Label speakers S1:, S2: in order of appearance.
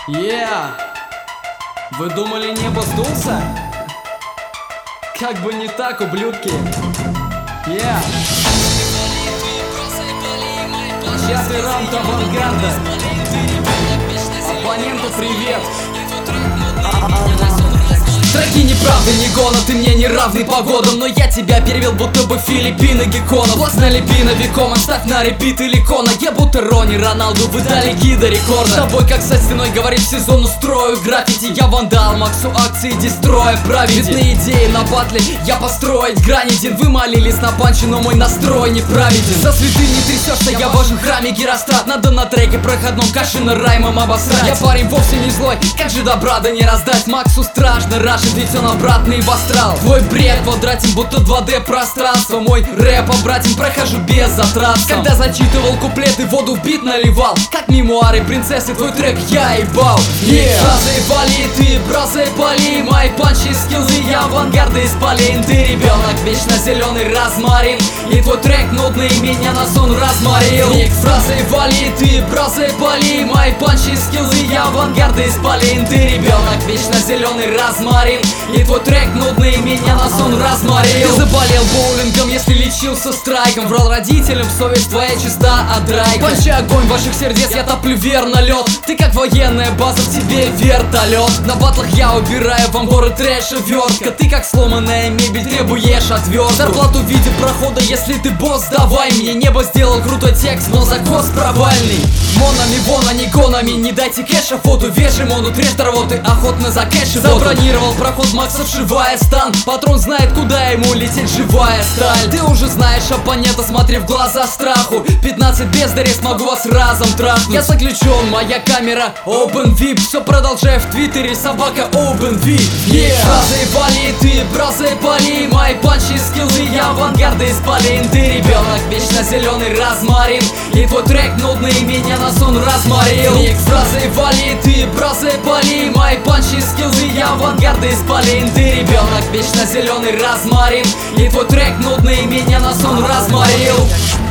S1: Вы думали, небо сдулся? Как бы не так, ублюдки. Пятый раунд авангарда. Оппоненту привет. Треки неправды, не гона, ты мне не равный по годам. Но я тебя перевел, будто бы Филиппины Геккона. Властная лепина веком, ставь на репит или кона. Я будто Рони Роналду, выдали гида рекорда. С тобой как со стеной, говорит, в сезон устрою граффити. Я вандал, Максу акции дестроя править. Видны идеи на батле, я построить гранитин. Вы молились на панче, но мой настрой неправеден. За цветы не трясешься, я в вашем храме Герострат. Надо на треке проходном Кашина раймом обосрать. Я парень вовсе не злой, как же добра да не раздать. Максу страшно рашит, ведь он обратный в астрал. Твой бред квадратен, будто 2D пространство. Мой рэп обратен, прохожу без затрат. Когда зачитывал куплеты, воду в бит наливал. Как мемуары принцессы, твой трек я ебал. Фразы вали, ты бразы пали. Мои панчи, скиллзы, я авангарда исполин. Ты ребенок, вечно зеленый розмарин. И твой трек нудный, меня на сон разморил. Фразы вали, ты бразы пали. Мои панчи, скиллзы, я авангарда исполин. Ты ребенок, вечно зеленый розмарин. И твой трек нудный, меня на сон разморил. Ты заболел боулингом, если лечился страйком. Врал родителям, совесть твоя чиста от драйка. Панчи огонь ваших сердец, я топлю верно лед. Ты как военная база, в тебе вертолет. На батлах я убираю вам горы трэша вертка. Ты как сломанная мебель, требуешь отвертку. Зарплату в виде прохода, если ты босс, давай мне. Небо сделал крутой текст, но закос провальный. Монами, вон, а не гонами, не дайте кэша фоту. Вешай мону, трешь ты охотно за кэш и забронировал проход Макса, вшивая стан. Патрон знает, куда ему лететь, живая сталь. Ты уже знаешь оппонента, смотри в глаза страху. 15 бездарей, смогу вас разом трахнуть. Я заключен, моя камера OpenVIP. Все продолжаю в твиттере, собака OpenVIP. Фразы вали, ты бразы пали. Мои панчи, скиллзы, я авангарда исполин. Ты ребенок, вечно зеленый розмарин. И твой трек нудный, меня на сон разморил. Фразы вали, ты бразы пали. Мои панчи, скиллзы, я авангарда исполин. Ты ребенок, вечно зеленый розмарин. И твой трек нудный, меня на сон разморил.